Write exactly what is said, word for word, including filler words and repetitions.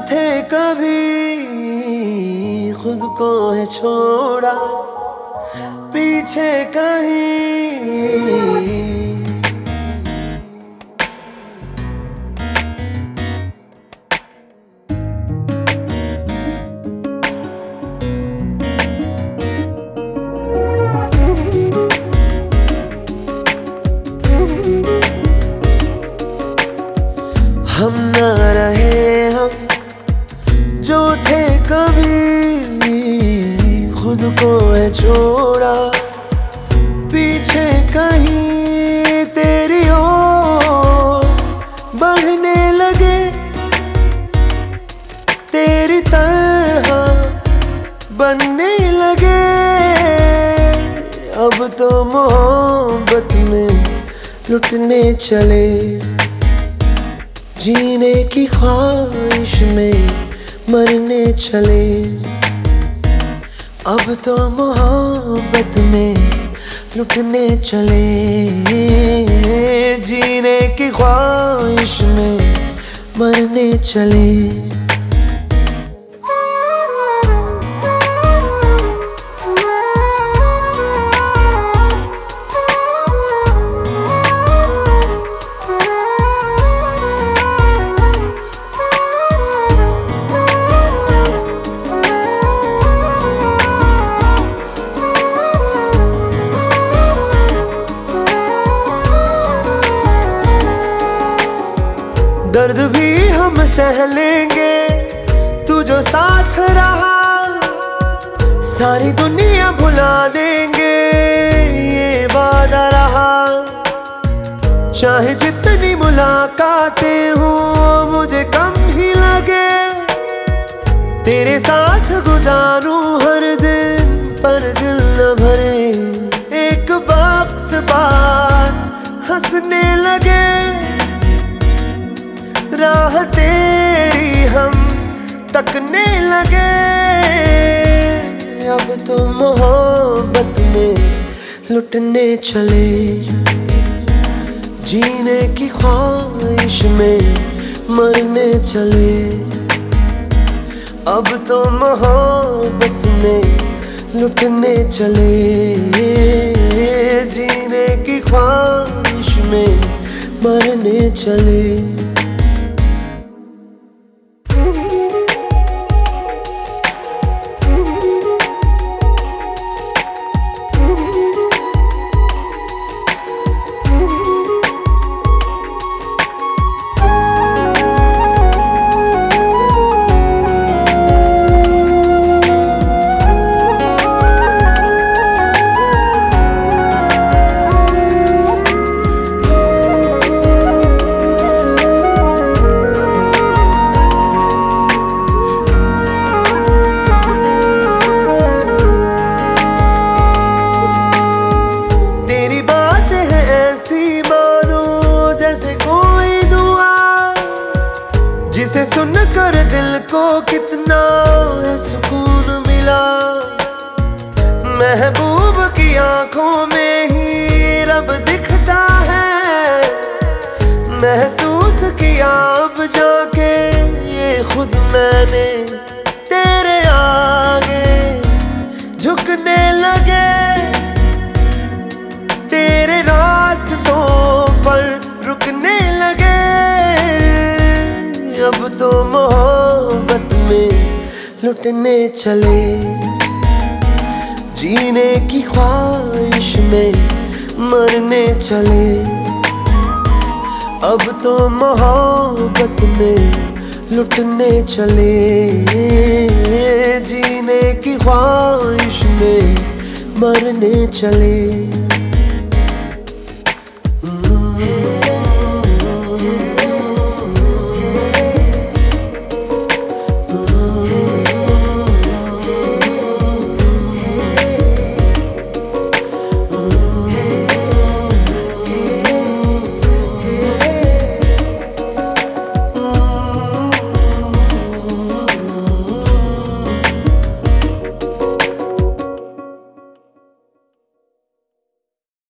थे कभी खुद को है छोड़ा पीछे कहीं। हम ना रहे हम जो थे कभी खुद को है छोड़ा पीछे कहीं। तेरी ओर बढ़ने लगे तेरी तरह बनने लगे। अब तो मोहब्बत में लुटने चले जीने की ख्वाहिश में मरने चले। अब तो मोहब्बत में लुटने चले जीने की ख्वाहिश में मरने चले। दर्द भी हम सह लेंगे तू जो साथ रहा। सारी दुनिया भुला देंगे ये वादा रहा। चाहे जितनी मुलाकातें हो मुझे कम ही लगे तेरे साथ गुजारूं हर दिन पर दिल न भरे। एक वक्त बाद हंसने लगे राह तेरी हम तकने लगे। अब तो मोहब्बत में लुटने चले जीने की ख्वाहिश में मरने चले। अब तो मोहब्बत में लुटने चले जीने की ख्वाहिश में मरने चले। जिसे सुनकर दिल को कितना है सुकून मिला। महबूब की आंखों में ही रब दिखता है। महसूस किया अब जाके ये खुद मैंने तेरे आगे झुकने लगे। तेरे रास्तों पर रुकने लगे। अब तो मोहब्बत में लुटने चले जीने की ख्वाहिश में मरने चले। अब तो मोहब्बत में लुटने चले जीने की ख्वाहिश में मरने चले।